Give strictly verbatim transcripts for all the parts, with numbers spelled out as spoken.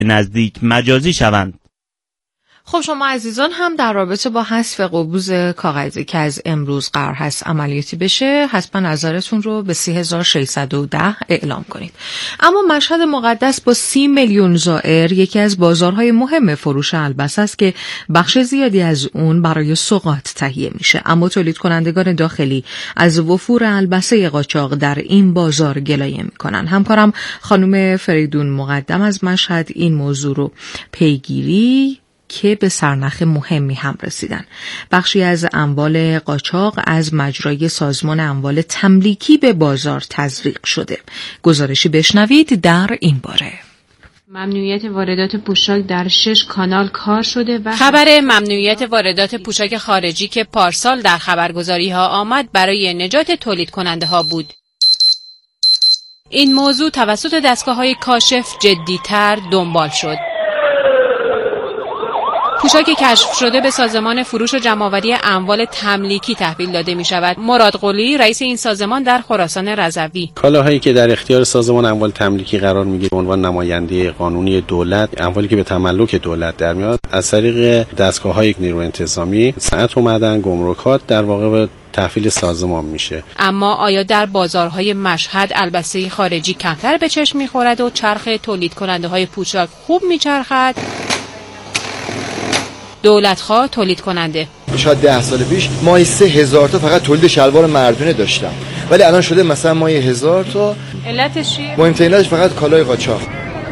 نزدیک مجازی شوند. خب شما عزیزان هم در رابطه با حذف قبوز کاغذی که از امروز قرار هست عملیاتی بشه حتما نظرتون رو به سه هزار و ششصد و ده اعلام کنید. اما مشهد مقدس با سی میلیون زائر یکی از بازارهای مهم فروش البسه است که بخش زیادی از اون برای سوغات تهیه میشه، اما تولید کنندگان داخلی از وفور البسه قاچاق در این بازار گلایه میکنن. همکارم خانم فریدون مقدم از مشهد این موضوع رو پیگیری که به سرنخ مهمی هم رسیدن. بخشی از اموال قاچاق از مجرای سازمان اموال تملیکی به بازار تزریق شده. گزارشی بشنوید در این باره. ممنوعیت واردات پوشاک در شش کانال کار شده و خبر ممنوعیت واردات پوشاک خارجی که پارسال در خبرگزاری ها آمد برای نجات تولید کننده ها بود. این موضوع توسط دستگاه های کاشف جدی‌تر دنبال شد. پوشاک کشف شده به سازمان فروش و جمع‌آوری اموال تملیکی تحویل داده می شود. مراد قلی رئیس این سازمان در خراسان رضوی: کالاهایی که در اختیار سازمان اموال تملیکی قرار میگیره به عنوان نماینده قانونی دولت، اموالی که به تملک دولت در میاد، از طریق دستگاه‌های نیروی انتظامی، صنعت و معدن، گمرکات در واقع به تحویل سازمان میشه. اما آیا در بازارهای مشهد البسه خارجی کمتر به چشم می‌خورد و چرخ تولید کننده‌های پوشاک خوب می‌چرخد؟ دولت‌خواه تولید کننده: شاید ده سال پیش ماهی سه هزار تا فقط تولید شلوار مردونه داشتم، ولی الان شده مثلا ماهی هزار تا. علتش چیه؟ مهمترین علتش فقط کالای قاچاق.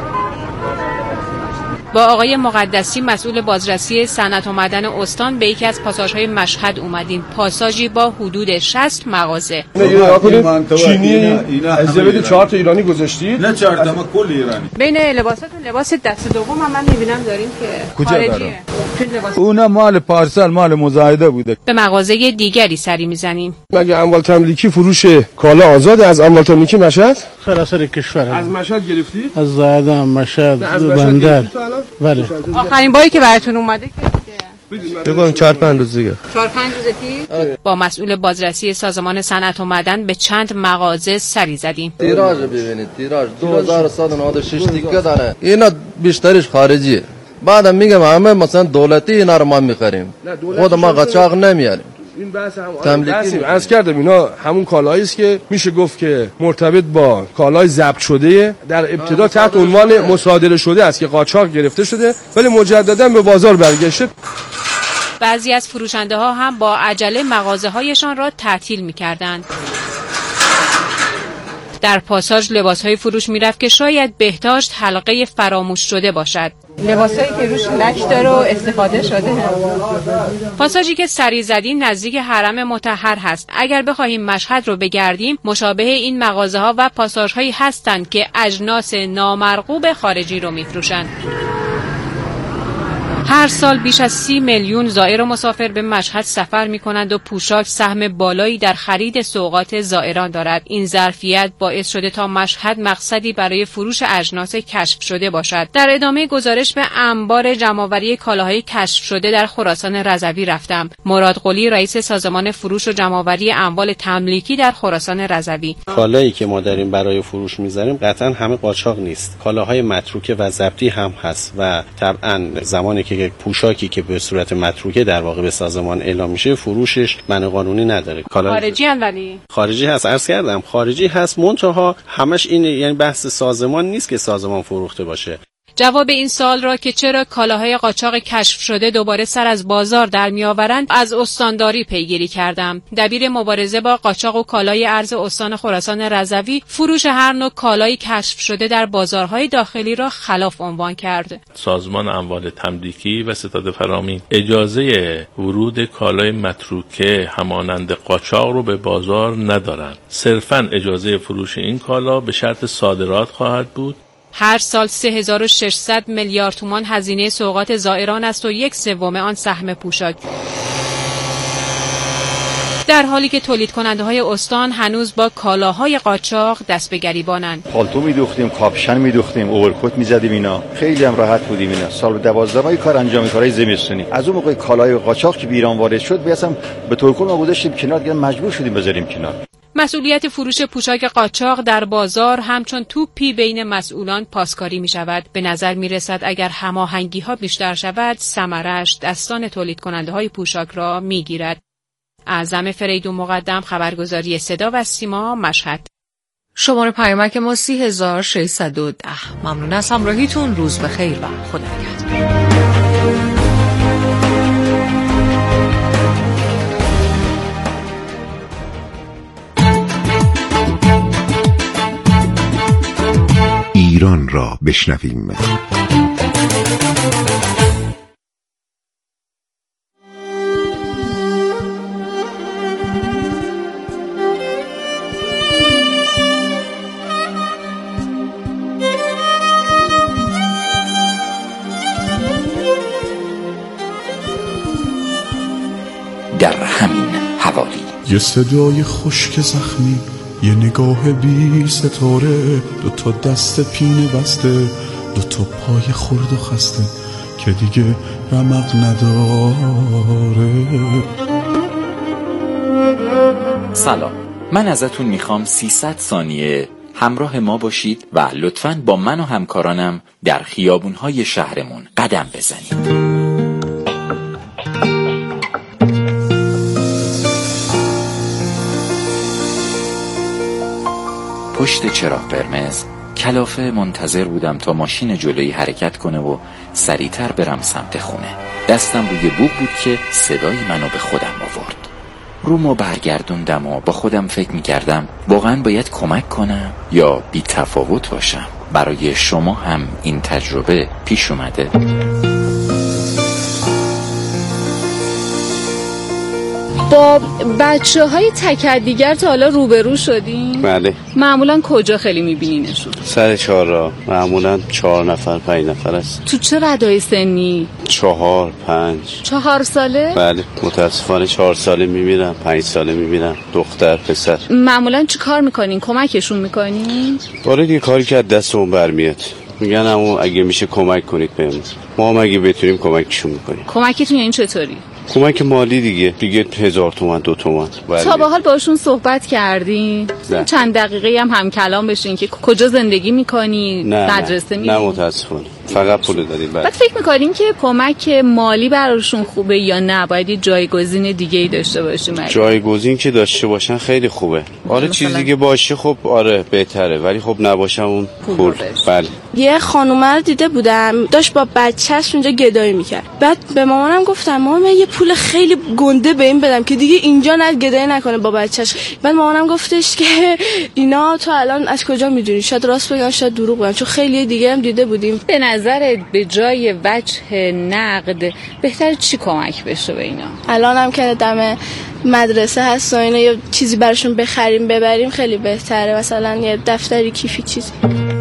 با آقای مقدسی مسئول بازرسی صنعت و معدن استان به یکی از پاساژهای مشهد اومدیم. پاساژی با حدود شصت مغازه. چینی ازدواج چهار تا ایرانی گذاشتید؟ نه چهار تا، ما کل ایرانی. بین لباساتون لباس دست دوم هم من می‌بینم دارین که خارجیه. اونا مال پارسال مال مزایده بوده. به مغازه دیگری سری میزنیم. مگه اموال تملیکی فروش کالا آزاد از اموال تملیکی مشهد؟ خلاصه کشور. از مشهد گرفتی؟ از زاهد مشهد بندر. بله. آخرین باری که براتون اومده که بگم چهار پنج روز دیگه. چهار پنج روز پیش با مسئول بازرسی سازمان صنعت و معدن به چند مغازه سری زدیم. تیراژ ببینید، تیراژ دو هزار و صد و نود و شش دیگه داره. اینا بیشترش خارجیه. بعدم میگم همه مثلا دولتی اینا رو ما میخریم. خود ما قاچاق نمیاریم. این بحث هم تملیکی از کردم اینا همون کالایی است که میشه گفت که مرتبط با کالای ضبط شده، در ابتدا تحت عنوان مصادره شده است که قاچاق گرفته شده ولی مجددا به بازار برگشته. بعضی از فروشنده ها هم با عجله مغازه هایشان را تعطیل میکردند. در پاساژ لباس های فروش میرفت که شاید بهداشت حلقه فراموش شده باشد. لباسایی که روش لک داره و استفاده شده. پاساژی که سری زدیم نزدیک حرم مطهر هست. اگر بخواهیم مشهد رو بگردیم مشابه این مغازه ها و پاساژ هایی هستند که اجناس نامرغوب خارجی رو میفروشند. هر سال بیش از سی میلیون زائر و مسافر به مشهد سفر می کنند و پوشاک سهم بالایی در خرید سوغات زائران دارد. این ظرفیت باعث شده تا مشهد مقصدی برای فروش اجناس کشف شده باشد. در ادامه گزارش به انبار جمع‌آوری کالاهای کشف شده در خراسان رضوی رفتم. مراد قلی رئیس سازمان فروش و جمع‌آوری اموال تملیکی در خراسان رضوی: کالایی که ما داریم برای فروش می‌ذاریم قطعاً همه قاچاق نیست. کالاهای متروکه و ضبطی هم هست و طبعاً زمانی که پوشاکی که به صورت متروکه در واقع به سازمان اعلام میشه فروشش معنی قانونی نداره. خارجی ان ولی خارجی هست، عرض کردم خارجی هست، منتها همش این یعنی بحث سازمان نیست که سازمان فروخته باشه. جواب این سوال را که چرا کالاهای قاچاق کشف شده دوباره سر از بازار در میآورند از استانداری پیگیری کردم. دبیر مبارزه با قاچاق و کالای ارز استان خراسان رضوی فروش هر نوع کالای کشف شده در بازارهای داخلی را خلاف عنوان کرد. سازمان اموال تملیکی و ستاد فرامین اجازه ورود کالای متروکه همانند قاچاق رو به بازار ندارند. صرفاً اجازه فروش این کالا به شرط صادرات خواهد بود. هر سال سه هزار و ششصد میلیارد تومان هزینه سوغات زائران است و یک سوم آن سهم پوشاک. در حالی که تولید کننده های استان هنوز با کالاهای قاچاق دست به گریبانند. پالتو می‌دوختیم، کاپشن می‌دوختیم، اوورکوت می‌زدیم، اینا خیلی هم راحت بودیم. اینا سال دوازده ماه کار انجام کارهای زمستونی. از اون موقع کالای قاچاق که به ایران وارد شد، بیاسم به طور کل ما گذاشتیم کنار، دیگه مجبور شدیم بذاریم کنار. مسئولیت فروش پوشاک قاچاق در بازار همچون توپی بین مسئولان پاسکاری می شود. به نظر می رسد اگر هماهنگی ها بیشتر شود، ثمرش دستان تولید کننده های پوشاک را می گیرد. اعظم فریدون مقدم، خبرگزاری صدا و سیما، مشهد. شماره پیامک ما سی هزار و ششصد و ده. ممنون از همراهیتون. روز بخیر و خدا نگهدار. ایران را بشنویم. در همین حوالی یه صدای خشک زخمی، یه نگاه بی ستاره، دو تا دست پینه بسته، دو تا پای خرد و خسته که دیگه رمق نداره. سلام، من ازتون میخوام سیصد ثانیه همراه ما باشید و لطفاً با من و همکارانم در خیابونهای شهرمون قدم بزنید. پشت چراغ قرمز کلافه منتظر بودم تا ماشین جلویی حرکت کنه و سریعتر برم سمت خونه. دستم روی بوق بود که صدای منو به خودم آورد. رومو برگردوندم و با خودم فکر میکردم واقعا باید کمک کنم یا بی تفاوت باشم. برای شما هم این تجربه پیش اومده؟ با بچه های تک دیگر تا حالا روبرو شدین؟ بله. معمولا کجا خیلی میبینینشون؟ سر چهار راه، معمولا چهار نفر پنج نفر است. تو چه ردای سنی؟ چهار پنج. چهار ساله؟ بله، متاسفانه چهار ساله میبینم، پنج ساله میبینم، دختر پسر. معمولا چی کار میکنین؟ کمکشون میکنین؟ باره دیگه کاری که از دستمون برمیاد میگن اما اگه میشه کمک کنید بهمون، ما هم اگه بتونیم کمکشون میکنیم. کمکتون یعنی چطوری؟ کمک مالی دیگه دیگه هزار تومن دو تومن. تا به حال باشون صحبت کردین؟ نه. چند دقیقه هم هم کلام بشین که کجا زندگی میکنی؟ مدرسه میری؟ نه متاسفانه فقط پول دادیم. بعد فکر میکنین که کمک مالی براشون خوبه یا نه باید یه جایگزین دیگه ای داشته باشیم؟ جایگزین که داشته باشن خیلی خوبه. آره چیزی دیگه باشه خب آره بهتره، ولی خب نباشه اون پول. بله. یه خانومه رو دیده بودم داشت با بچه‌ش اونجا گدایی میکرد. بعد به مامانم گفتم مامان من یه پول خیلی گنده به این بدم که دیگه اینجا نه گدایی نکنه با بچه‌ش. بعد مامانم گفتش که اینا تو الان از کجا میدونی؟ شاید راست بگن شاید دروغ بگن، چون خیلی دیگه هم دیده بودیم. به نظرت به جای وجه نقد بهتره چی کمک بشه به اینا؟ الان هم که دم مدرسه هست و اینا یه چیزی براشون بخریم ببریم خیلی بهتره، مثلا یه دفتری کیفی چیزی.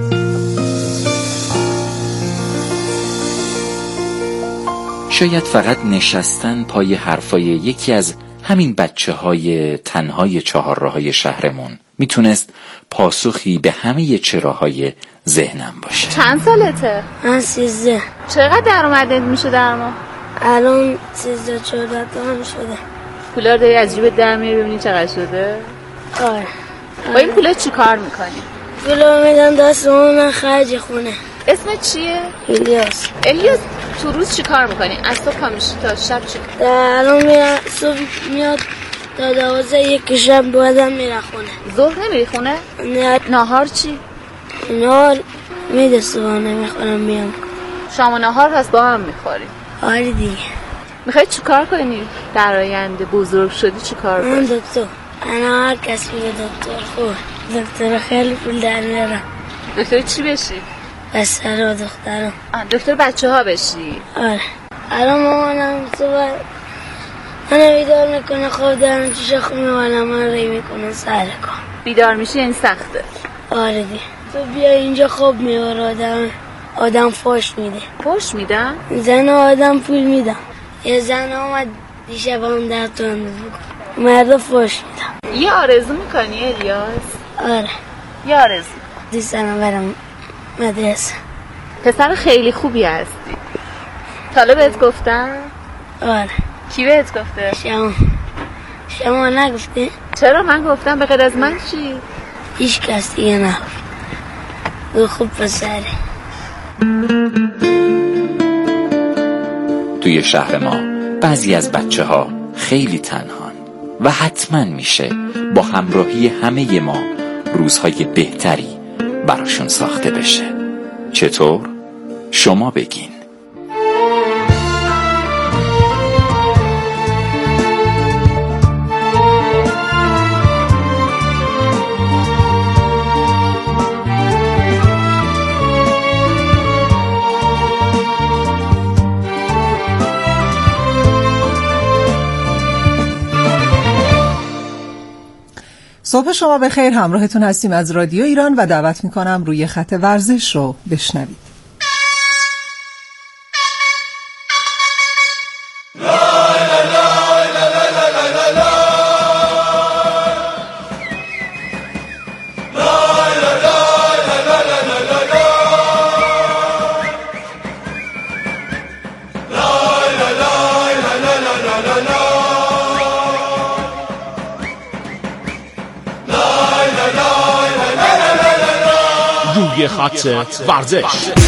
شاید فقط نشستن پای حرفای یکی از همین بچه های تنهای چهار راههای شهرمون میتونست پاسخی به همه چراهای ذهنم باشه. چند سالته؟ من سیزده. چقدر درآمدت میشه در ماه؟ الان سیزده چهارده تومن شده. پولا رو داری از جیبت در میاری ببینی چقدر شده؟ آره. با این پولا چی کار میکنی؟ پولا میدم دست من خرج خونه. اسمت چیه؟ الیاس. الیاس تو روز چی کار میکنی؟ از صبح پا میشی تا شب چی کار؟ الان میاد صبح میاد تا دوازده یک شب بعدم میره خونه. ظهر نمیری خونه؟ نه. ناهار چی؟ ناهار میده صبحانه میخورم میام. شام و ناهار هست با هم میخوری؟ آره دیگه. میخوای چی کار کنی؟ در آینده بزرگ شدی چی کار کنی؟ من دکتر. انا هر کس میگه دکتر خوب. دکتر خیلی پول در میارم. دکتر چی بشی؟ پسر و دخترم. دکتر بچه ها بشی؟ آره. الان مامانم صبح منو بیدار میکنه، خواب دارم چیشه خونه والا من ری میکنه سر کن. بیدار میشی این سخته؟ آره دی. تو بیا اینجا خواب میباره آدم آدم فاش میده. فاش میدن؟ زن آدم پول میدم. یه زن آمد دیشب هم در تو انداز بکن مرد فاش میدم. یه آرزو میکنی الیاس؟ آره. یه آرزو دوستانم برم مدرسه. پسر خیلی خوبی هستی. حالا بهت گفتم؟ آره. کی بهت گفته؟ شما. شما نگفتی؟ چرا من گفتم؟ به غیر از من چی؟ هیچ کس دیگه نگفت. او خوب پسره. توی شهر ما بعضی از بچه ها خیلی تنهان و حتما میشه با همراهی همه ما روزهای بهتری براشون ساخته بشه. چطور؟ شما بگین. صبح شما بخیر، همراهتون هستیم از رادیو ایران و دعوت میکنم روی خط ورزش رو بشنوید. روی خط ورزش.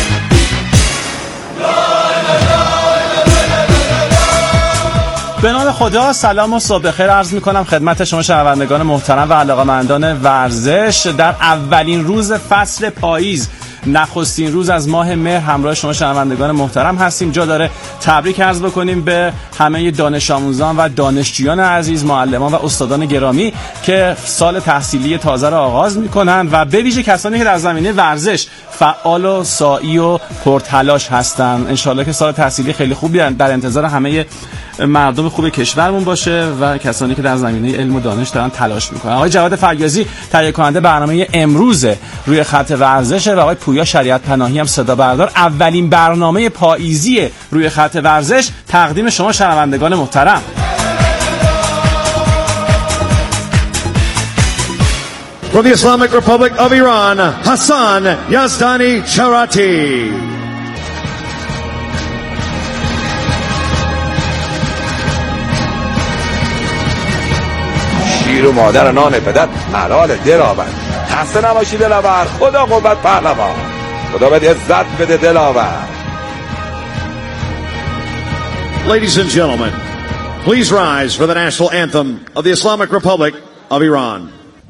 به نام خدا، سلام و صبح بخیر عرض میکنم خدمت شما شنوندگان محترم و علاقه‌مندان ورزش. در اولین روز فصل پاییز، نخستین روز از ماه مهر، همراه شما شنوندگان محترم هستیم. جا داره تبریک عرض بکنیم به همه دانش آموزان و دانشجویان عزیز، معلمان و استادان گرامی که سال تحصیلی تازه را آغاز میکنن و به ویژه کسانی که در زمینه ورزش فعال و سعی و پرتلاش هستن. انشالله که سال تحصیلی خیلی خوبی در انتظار همه مردم خوب کشورمون باشه و کسانی که در زمینه علم و دانش دارن تلاش میکنن. آقای جواد فریازی تهیه کننده برنامه امروز روی خط ورزش و آقای پویا شریعت پناهی هم صدا بردار. اولین برنامه پاییزی روی خط ورزش تقدیم شما شنوندگان محترم. From the Islamic Republic of Iran, Hassan Yazdani Charati. شیر و مادر نان پدر حلال دلاور. خسته نباشی دلاور. خدا قوت پهلوان. خدا بده عزت بده دلاور. Ladies and gentlemen, please rise for the national anthem of the Islamic Republic of Iran.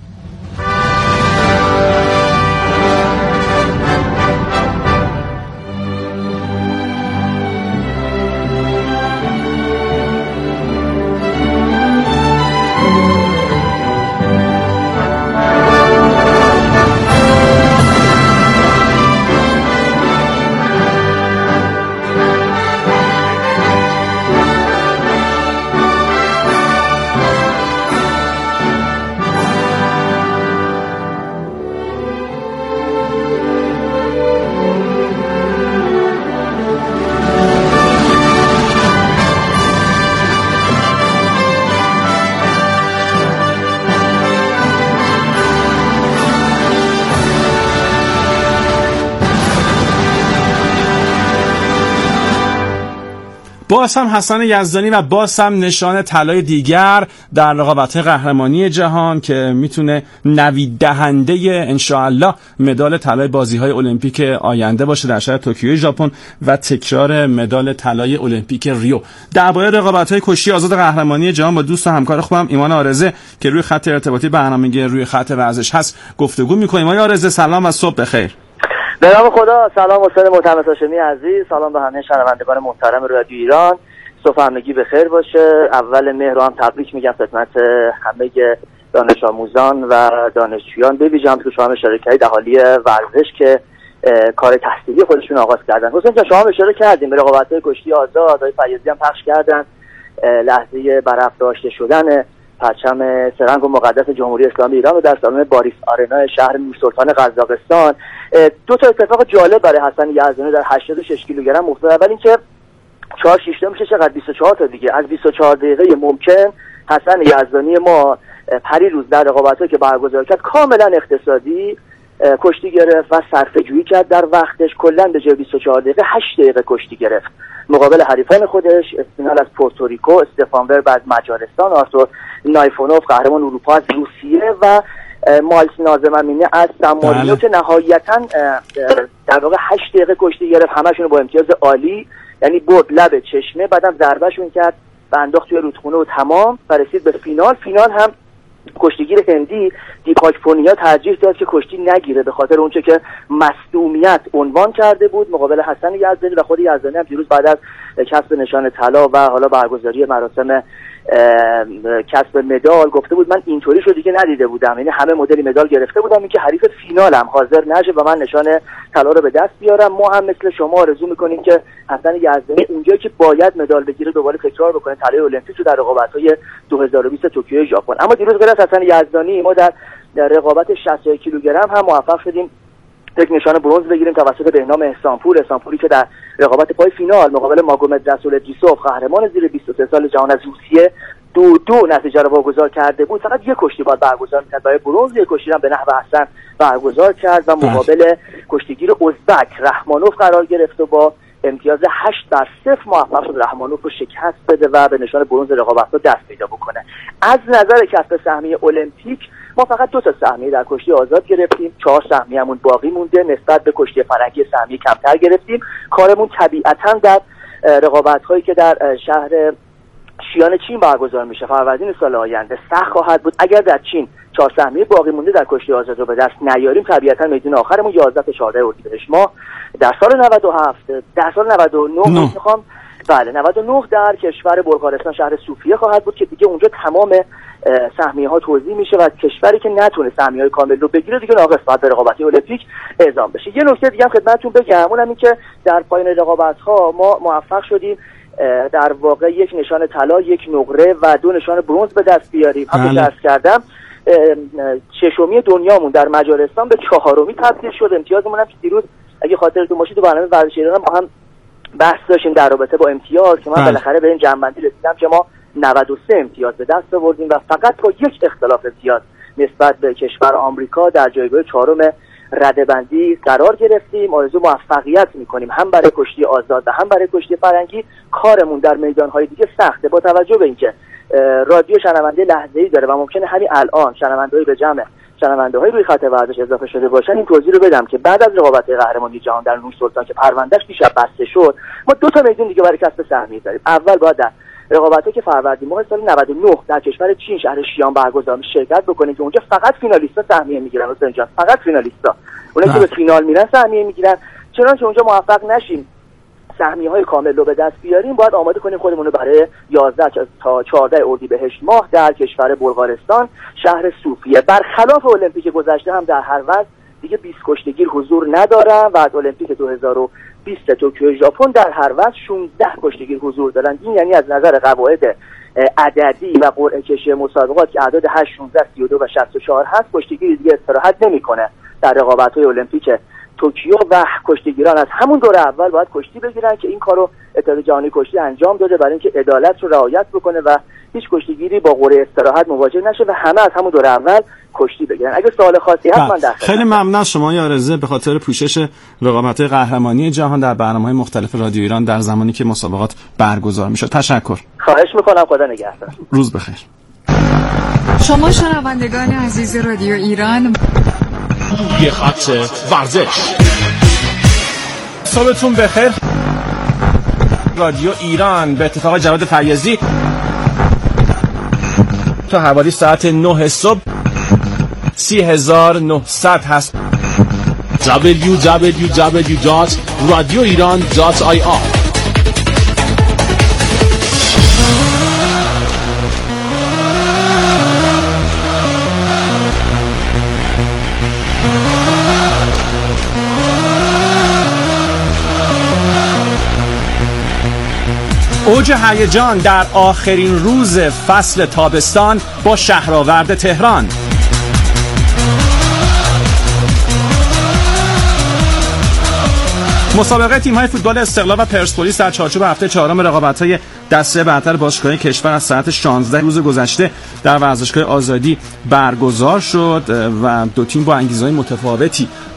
باز هم حسن یزدانی و باز هم نشان طلای دیگر در رقابت‌های قهرمانی جهان که میتونه نوید دهنده انشاءالله مدال طلای بازی‌های المپیک آینده باشه در شهر توکیو ژاپن و تکرار مدال طلای المپیک ریو. درباره رقابت‌های کشتی آزاد قهرمانی جهان با دوست و همکار خوبم ایمان آرزه که روی خط ارتباطی برنامه روی خط ورزش هست گفتگو می‌کنیم. آقای آرزه سلام و صبح بخیر. به نام خدا، سلام استاد محترم هاشمی عزیز، سلام به همه شنوندگان محترم رادیو ایران. صبح همگی بخیر باشه. اول مهر رو هم تبریک میگم خدمت همه دانش آموزان و دانشجویان، به ویژه هم تو شما اشاره کردید اهالی ورزش که کار تحصیلی خودشون آغاز کردن. حسین جان شما اشاره کردیم به رقابت‌های کشتی آزاد، آقای فیاضی هم پخش کردن لحظه برافراشته شدن پرچم سرنگ و مقدس جمهوری اسلامی ایران رو در سالن باریس آرنا شهر نورسلطان قزاقستان. دو تا اتفاق جالب برای حسن یزدانی در هشتاد و شش کیلوگرم افتاد. اول اینکه چهار شش تا میشه چقدر بیست و چهار تا دیگه، از بیست و چهار دقیقه ممکن حسن یزدانی ما پریروز در رقابت‌هایی که برگزار کرد کاملا اقتصادی کشتی گرفت و صرفه جویی کرد در وقتش. کلا به جای بیست و چهار دقیقه هشت دقیقه کشتی گرفت مقابل حریفان خودش، اسپینال از پورتوریکو، استفان ورب از مجارستان، آرتور نایفونوف قهرمان اروپا از روسیه و مایلز نازم امینی از سن مارینو که نهایتاً در واقع هشت دقیقه کشتی گرفت، همشون با امتیاز عالی، یعنی برد لب چشمه، بعدم ضربهشون کرد و انداخت توی رودخونه و تمام و رسید به فینال. فینال هم کشتیگیر هندی دیپاک پونیا ترجیح داد که کشتی نگیره به خاطر اونچه که مصدومیت عنوان کرده بود مقابل حسن یزدانی و خود یزدانی هم دیروز بعد از کسب نشان طلا و حالا برگزاری مراسم کسب مدال گفته بود من اینطوری شو دیگه ندیده بودم، یعنی همه مدل مدال گرفته بودم، اینکه حریف فینالم حاضر نشه و من نشان طلا رو به دست بیارم. ما هم مثل شما آرزو میکنیم که حسن یزدانی اونجایی که باید مدال بگیره دوباره تکرار بکنه طلای المپیک رو در رقابت‌های دو هزار و بیست توکیو ژاپن. اما دیروز غیر از حسن یزدانی ما در رقابت شصت و یک کیلوگرم هم موفق شدیم یک نشان برنز بگیریم توسط بهنام احسانپور، احسانپوری که در رقابت پای فینال مقابل ماگومد رسول ادریسوف قهرمان زیر بیست و سه سال جهان از روسیه دو دو نتیجه رو واگذار کرده بود. فقط یک کشتی باید برگزار می‌کرد، برای برنز یک کشتی هم به نحو احسن برگزار کرد و مقابل کشتیگیر ازبک رحمانوف قرار گرفت و با امتیاز هشت بر صفر موفق شد رحمانوف رو شکست بده و به نشان برنز رقابت‌ها دست پیدا بکنه. از نظر کسب سهمیه المپیک ما فقط دو تا سهمیه در کشتی آزاد گرفتیم، چهار سهمیه‌مون باقی مونده، نسبت به کشتی فرنگی سهمیه کمتر گرفتیم. کارمون طبیعتاً در رقابت‌هایی که در شهر شیان چین برگزار میشه فروردین سال آینده سخت خواهد بود. اگر در چین چهار سهمیه باقی مونده در کشتی آزاد رو به دست نیاریم طبیعتاً میدون آخرمون یازده تا چهارده اردیبهشت ماه در سال نود و هفت در سال نود و نه میخوام بله نود و نه در کشور بلغارستان شهر صوفیه خواهد بود که دیگه اونجا تمام سهمیه ها توزیع میشه و کشوری که نتونه سهمیه های کامل رو بگیره دیگه ناقص بعد به رقابت المپیک اعزام بشه. یه نکته دیگه هم خدمتتون بگم، اونم این که در پایان رقابت ها ما موفق شدیم در واقع یک نشان طلا، یک نقره و دو نشان برنز به دست بیاریم. همون که عرض کردم ششمی دنیامون در مجارستان به چهارمی تبدیل شد. امتیازمون هم دیروز اگه خاطرتون باشه تو برنامه ورزش ایران ما هم بحث داشتیم در رابطه با امتیاز که من بالاخره به این جمع‌بندی رسیدم که ما نود و سه امتیاز به دست آوردیم و فقط با یک اختلاف امتیاز نسبت به کشور آمریکا در جایگاه چهارم رده‌بندی قرار گرفتیم. آرزو موفقیت می‌کنیم هم برای کشتی آزاد و هم برای کشتی فرنگی. کارمون در میدان‌های دیگه سخته با توجه به اینکه رادیو شنونده لحظه‌ای داره و ممکنه همین الان شنونده‌ای به جمع شنونده‌های روی خط ورزش اضافه شده باشن. این توضیح رو بدم که بعد از رقابت قهرمانی جهان در نور سلطان که پروندهش دیشب بسته شد ما دو تا میدون دیگه برای کسب سهمیه داریم. اول باید در رقابتی که فروردین ماه سال نود و نه در کشور چین شهر شیان برگزار میشه شرکت بکنیم که اونجا فقط فینالیستا سهمیه میگیرن. حسین جان فقط فینالیستا اونایی که به فینال میرن سهمیه میگیرن. چنانچه اونجا موفق نشیم سهمیه‌های کامل رو به دست بیاریم باید آماده کنیم خودمون رو برای یازده تا چهارده اردیبهشت ماه در کشور بلغارستان شهر صوفیه. برخلاف المپیک گذشته هم در هر وضع دیگه بیست کشتیگیر حضور ندارن و از المپیک دو هزار و بیست توکیو ژاپن در هر وضع شانزده کشتیگیر حضور دارن. این یعنی از نظر قواعد عددی و قرعه کشی مسابقات که اعداد هشت، شانزده، سی و دو و شصت و چهار هست کشتیگیر دیگه استراحت نمیکنه در رقابت‌های المپیک توکیو و کشتیگیران از همون دور اول باید کشتی بگیرن که این کارو اتحاد جهانی کشتی انجام داده برای اینکه عدالت رو رعایت بکنه و هیچ کشتیگیری با قرعه استراحت مواجه نشه و همه از همون دور اول کشتی بگیرن. اگه سوال خاصی هست من در خیلی ممنون از شما یارزه به خاطر پوشش رقابت‌های قهرمانی جهان در برنامه‌های مختلف رادیو ایران در زمانی که مسابقات برگزار میشه. تشکر. خواهش می‌کنم. خدا نگهدار. روز بخیر. شما شنوندگان عزیز رادیو ایران یه خط ورزش صبحتون بخیر. رادیو ایران به اتفاق جواد فیاضی تا حوالی ساعت نه صبح سی هزار و نهصد هست. دبلیو دبلیو دبلیو دات رادیو ایران دات آی آر. اوج هیجان در آخرین روز فصل تابستان با شهرآورد تهران. مسابقه تیم‌های فوتبال استقلال و پرسپولیس در چارچوب هفته چهارم رقابت‌های دسته برتر باشگاه‌های کشور از ساعت شانزده روز گذشته در ورزشگاه آزادی برگزار شد و دو تیم با انگیزه‌های متفاوتی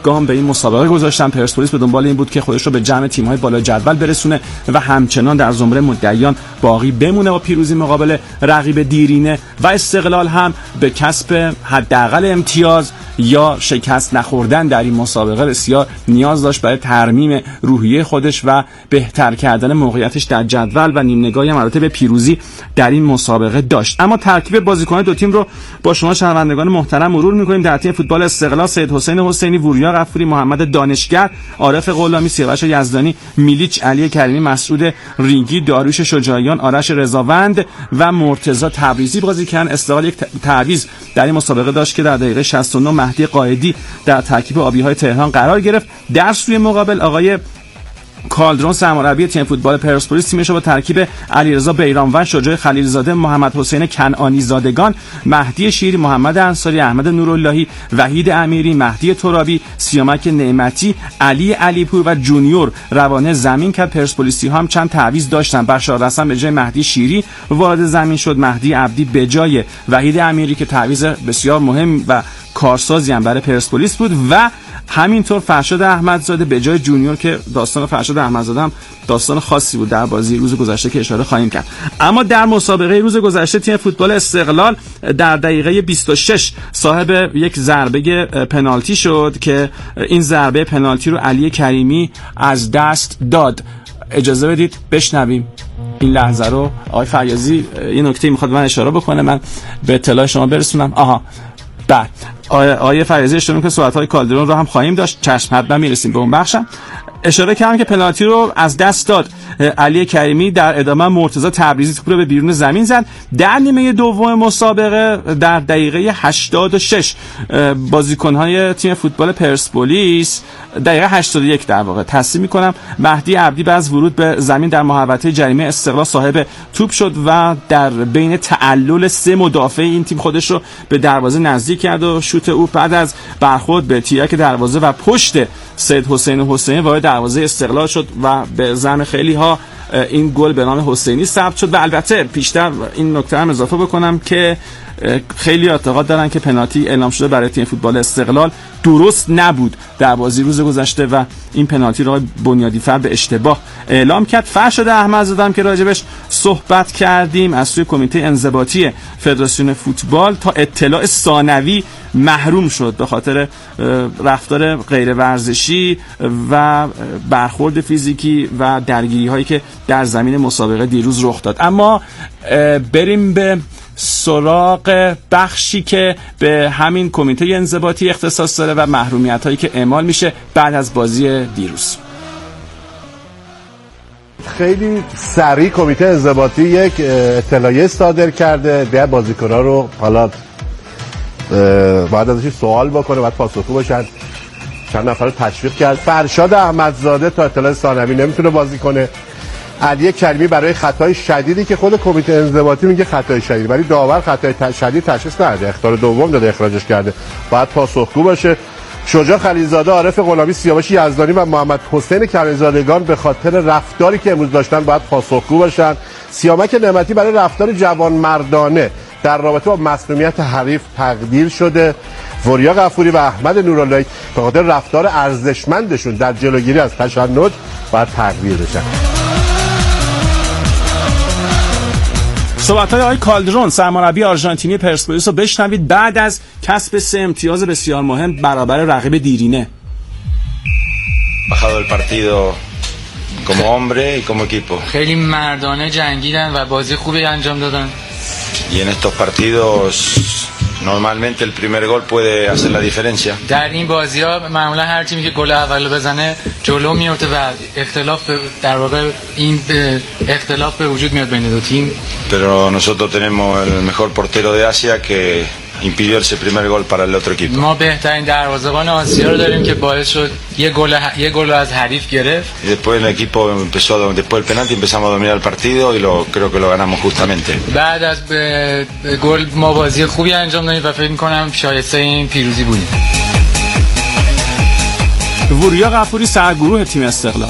گام به این مسابقه گذاشتن. پرسپولیس به دنبال این بود که خودش رو به جمع تیم‌های بالای جدول برسونه و همچنان در زمره مدعیان باقی بمونه با پیروزی مقابل رقیب دیرینه، و استقلال هم به کسب حداقل امتیاز یا شکست نخوردن در این مسابقه بسیار نیاز داشت برای ترمیم روحیه خودش و بهتر کردن موقعیتش در جدول و نیم نگاهی هم البته به پیروزی در این مسابقه داشت. اما ترکیب بازیکنان دو تیم رو با شما شنوندگان محترم مرور می‌کنیم. در تیم فوتبال استقلال سید حسین حسینی، وریا غفوری، محمد دانشگر، عارف غلامی، سیاوش یزدانی، میلیچ علی کریمی، مسعود ریگی، داریوش شجاعیان، آرش رضاوند و مرتضی تبریزی بازی کردن. استقلال یک تعویض در این مسابقه داشت که در دقیقه شصت و نه مهدی قائدی در ترکیب آبی‌های تهران قرار گرفت. در سوی مقابل آقای کالدرون سرمربی تیم فوتبال پرسپولیس تیمش رو با ترکیب علیرضا بیرانوند، شجاع خلیلزاده، محمد حسین کنعانی زادگان، مهدی شیری، محمد انصاری، احمد نوراللهی، وحید امیری، مهدی ترابی، سیامک نعمتی، علی علیپور و جونیور روانه زمین کرد. پرسپولیسی ها هم چند تعویض داشتن. بشار رسن به جای مهدی شیری وارد زمین شد. مهدی عبدی به جای وحید امیری که تعویض بسیار مهم و کارسازی هم برای پرسپولیس بود، و همینطور فرشاد احمدزاده به جای جونیور که داستان فرشاد احمدزاده هم داستان خاصی بود در بازی روز گذشته که اشاره خواهیم کرد. اما در مسابقه روز گذشته تیم فوتبال استقلال در دقیقه بیست و شش صاحب یک ضربه پنالتی شد که این ضربه پنالتی رو علی کریمی از دست داد. اجازه بدید بشنویم این لحظه رو. آقای فیاضی این نکته میخواد من اشاره بکنه، من به اطلاع شما برسونم. آها بعد آیه فیاضی اشاره میکنه صحبت‌های کالدرون رو هم خواهیم داشت. چشم حتما میرسیم به اون بخشم. اشاره کردم که پنالتی رو از دست داد علی کریمی. در ادامه مرتضی تبریزی توپ رو به بیرون زمین زد. در نیمه دوم مسابقه در دقیقه هشتاد و شش بازیکن‌های تیم فوتبال پرسپولیس، دقیقه هشتاد و یک در واقع تصحیح می‌کنم، مهدی عبدی بعد از ورود به زمین در محوطه جریمه استقلال صاحب توپ شد و در بین تعلل سه مدافع این تیم خودش رو به دروازه نزدیک کرد و شوت او بعد از برخورد به تیرک دروازه و پشت سید حسین حسینی وارد دروازه استقلال شد و به زعم خیلی ها این گل به نام حسینی ثبت شد. و البته پیشتر این نکته هم اضافه بکنم که خیلی اعتقاد دارن که پنالتی اعلام شده برای تیم فوتبال استقلال درست نبود در بازی روز گذشته و این پنالتی رو بنیادی فر به اشتباه اعلام کرد. فرشاد احمدزاده که راجبش صحبت کردیم از سوی کمیته انضباطی فدراسیون فوتبال تا اطلاع ثانوی محروم شد به خاطر رفتار غیر ورزشی و برخورد فیزیکی و درگیری هایی که در زمین مسابقه دیروز رخ داد. اما بریم به سراغ بخشی که به همین کمیته انضباطی اختصاص داره و محرومیت هایی که اعمال میشه بعد از بازی دیروز. خیلی سریع کمیته انضباطی یک اطلاعیه صادر کرده. ده بازیکن‌ها رو حالا باید ازش سوال بکنه، باید پاسخگو باشن. چند نفر رو تشویق کرد. فرشاد احمدزاده تا اطلاع ثانوی نمیتونه بازی کنه. علی کریمی برای خطای شدیدی که خود کمیته انضباطی میگه خطای شدید، ولی داور خطای شدید تشخیص نداده، اخطار دوم داده، اخراجش کرده، باید پاسخگو باشه. شجاع خلیلزاده، عارف غلامی، سیاوش یزدانی و محمد حسین کنعانی زادگان به خاطر رفتاری که امروز داشتن باید پاسخگو باشن. سیامک نعمتی برای رفتار جوانمردانه در رابطه با مسئولیت حریف تقدیر شده. وریا غفوری و احمد نوراللهی به خاطر رفتار ارزشمندشون در جلوگیری از تشنج باید تقدیر بشن. صحبت‌های آقای کالدرون سرمربی آرژانتینی پرسپولیس رو بشنوید بعد از کسب سه امتیاز بسیار مهم برابر رقیب دیرینه. bajado el partido como hombre y como equipo. خیلی مردانه جنگیدن و بازی خوبی انجام دادن. Y en estos partidos normalmente el primer gol puede hacer la diferencia. در این بازی‌ها معمولا هر تیمی که گل اول بزنه جلو میفته و اختلاف در واقع این اختلاف به وجود میاد بین دو تیم. Pero nosotros tenemos el mejor portero de Asia que impidió ese primer gol para el otro equipo. ما بهترین دروازه‌بان آسیا رو داریم که باعث شد یه گل یه گل از حریف گرفت. Y después el equipo empezó después del penalti empezamos a dominar el partido y lo creo que lo ganamos justamente. بعد از گل ما بازی خوبی انجام دادیم و فکر می‌کنم شایسته این پیروزی بودیم. وریا غفوری سرگروه تیم استقلال.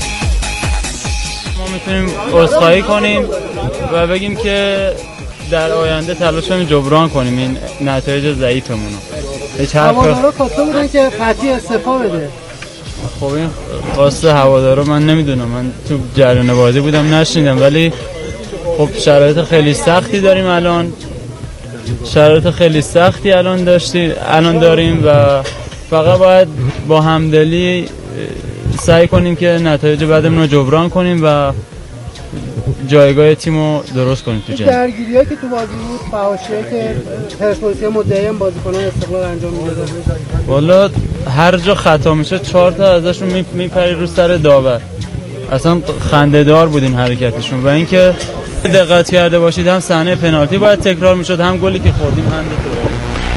ما میتونیم عذرخواهی کنیم و بگیم که در آینده تلاش کنیم جبران کنیم این نتایج ضعیفمون رو. هیچ حرف هوادارا خواسته بودن که قطعی استعفا بده. خب این خواست هوادارا من نمیدونم، من تو جریان بازی بودم نشنیدم، ولی خب شرایط خیلی سختی داریم الان، شرایط خیلی سختی الان داشتیم الان داریم و فقط باید با همدلی سعی کنیم که نتایج بعدمون رو جبران کنیم و جایگاه تیمو درست کنیم تو جنگ. درگیریایی که تو بازی بود، فحاشیایی که پرسپولیس مدعی بازیکنان استقلال انجام میدادن، والا هر جا خطا میشه چهار تا ازشون میپری رو سر داور. اصلا خنده‌دار بود این حرکتشون و اینکه دقت کرده باشید هم صحنه پنالتی باید تکرار میشد، هم گلی که خوردیم هم تو.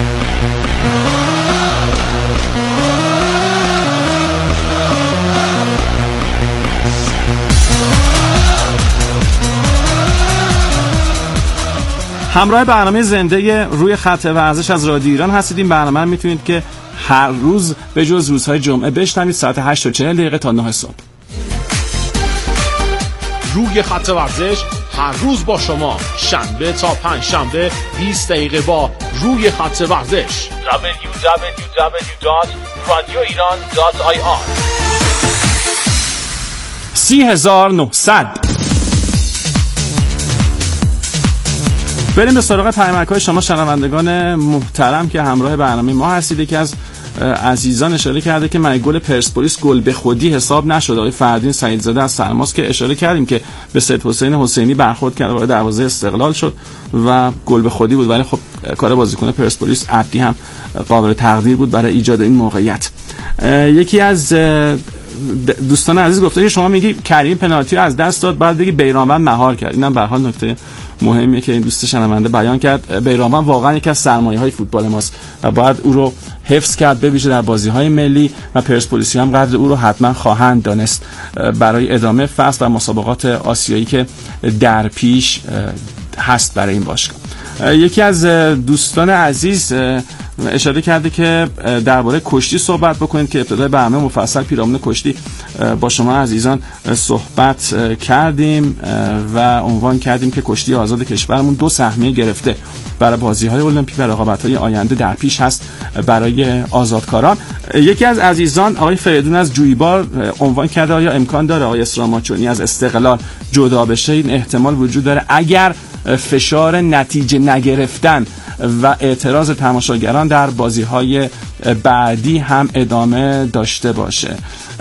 همراه برنامه زنده روی خط ورزش از رادیو ایران هستید. این برنامه رو میتونید که هر روز به جز روزهای جمعه بشنوید ساعت هشت و چهل دقیقه تا نه صبح. روی خط ورزش هر روز با شما، شنبه تا پنج شنبه بیست دقیقه با روی خط ورزش. دبلیو دبلیو دبلیو دات رادیو ایران دات آی آر. سی هزار و نهصد. بریم به سراغ پیامک‌های شما شنوندگان محترم که همراه برنامه ما هستید. یکی از عزیزان اشاره کرده که من گل پرسپولیس گل به خودی حساب نشد. آقای فردین سعیدزاده از سرماس که اشاره کردیم که به سید حسین حسینی برخورد کرد وارد دروازه استقلال شد و گل به خودی بود، ولی خب کار بازیکن پرسپولیس عبدی هم قابل تقدیر بود برای ایجاد این موقعیت. یکی از دوستان عزیز گفته که شما میگی کریم پنالتی رو از دست داد، بعد بگی بیرانوند مهار کرد. اینم به هر حال نکته مهمیه که این دوست شنونده بیان کرد. بیرانوند واقعا یکی از سرمایه‌های فوتبال ماست و باید او رو حفظ کرد، به ویژه در بازی‌های ملی، و پرسپولیسی هم قدر او رو حتما خواهند دانست برای ادامه فصل و مسابقات آسیایی که در پیش هست برای این باشگاه. یکی از دوستان عزیز اشاره کرده که درباره کشتی صحبت بکنید که ابتدای برنامه مفصل پیرامون کشتی با شما عزیزان صحبت کردیم و عنوان کردیم که کشتی آزاد کشورمون دو سهمیه گرفته برای بازی‌های المپیک و رقابت‌های آینده در پیش هست برای آزادکاران. یکی از عزیزان آقای فریدون از جویبار عنوان کرده آیا امکان داره آقای اسراماچونی از استقلال جدا بشه؟ این احتمال وجود داره اگر فشار نتیجه نگرفتن و اعتراض تماشاگران در بازی‌های بعدی هم ادامه داشته باشه.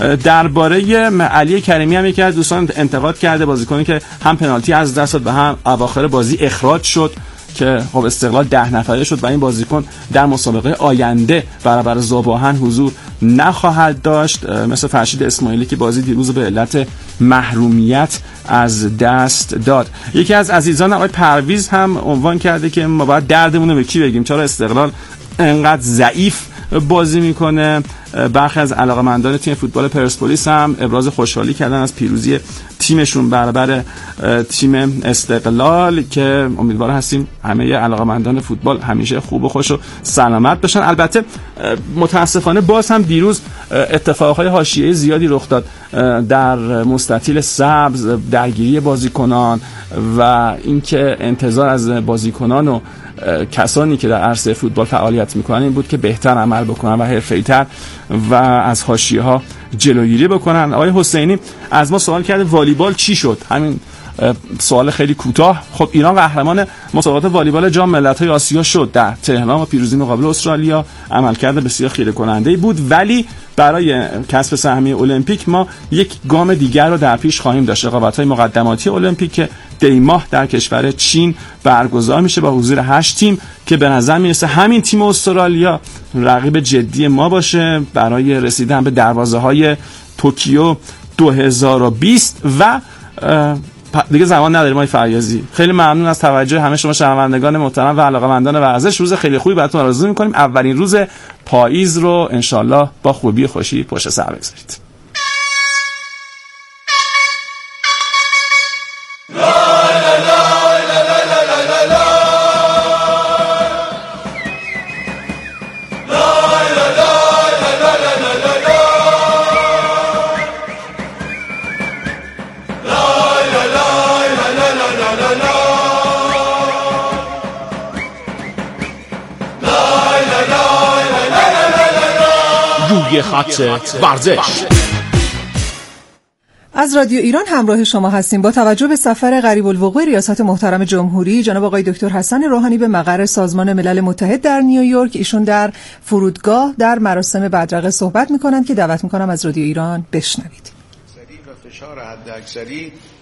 درباره علی کریمی هم یکی از دوستان انتقاد کرده، بازیکنی که هم پنالتی از دست داد و هم اواخر بازی اخراج شد که خب استقلال ده نفره شد و این بازیکن در مسابقه آینده برابر زاباهن حضور نخواهد داشت، مثل فرشید اسماعیلی که بازی دیروز به علت محرومیت از دست داد. یکی از عزیزان آقای پرویز هم عنوان کرده که ما باید دردمون رو به کی بگیم، چرا استقلال انقدر ضعیف بازی میکنه. برخی از علاقه‌مندان تیم فوتبال پرسپولیس هم ابراز خوشحالی کردن از پیروزی تیمشون برابر تیم استقلال که امیدوار هستیم همه علاقه‌مندان فوتبال همیشه خوب و خوش و سلامت باشن. البته متاسفانه باز هم دیروز اتفاقهای حاشیه‌ای زیادی رخ داد در مستطیل سبز، درگیری بازیکنان و اینکه انتظار از بازیکنان و کسانی که در عرصه فوتبال فعالیت میکنن این بود که بهتر عمل بکنن و حرفه‌ای‌تر و از حاشیه‌ها جلوگیری بکنن. آقای حسینی از ما سوال کرده والیبال چی شد؟ همین سوال خیلی کوتاه. خب ایران قهرمان مسابقات والیبال جام ملت‌های آسیا شد در تهران و پیروزی مقابل استرالیا عملکرد بسیار خیره کننده بود، ولی برای کسب سهمیه المپیک ما یک گام دیگر رو در پیش خواهیم داشت. رقابت‌های مقدماتی المپیک که دی ماه در کشور چین برگزار میشه با حضور هشت تیم که به نظر میرسه همین تیم استرالیا رقیب جدی ما باشه برای رسیدن به دروازه‌های توکیو دو هزار و بیست و دیگه زمان نداریم. آقای فریازی خیلی ممنون از توجه همه شما شنوندگان محترم و علاقه‌مندان ورزش. روز خیلی خوبی براتون آرزو می‌کنیم. اولین روز پاییز رو انشالله با خوبی و خوشی پشت سر بگذارید. روی خط ورزش. از رادیو ایران همراه شما هستیم. با توجه به سفر قریب الوقوع ریاست محترم جمهوری جناب آقای دکتر حسن روحانی به مقر سازمان ملل متحد در نیویورک، ایشون در فرودگاه در مراسم بدرقه صحبت می‌کنند که دعوت می‌کنم از رادیو ایران بشنوید. و فشار حداکثری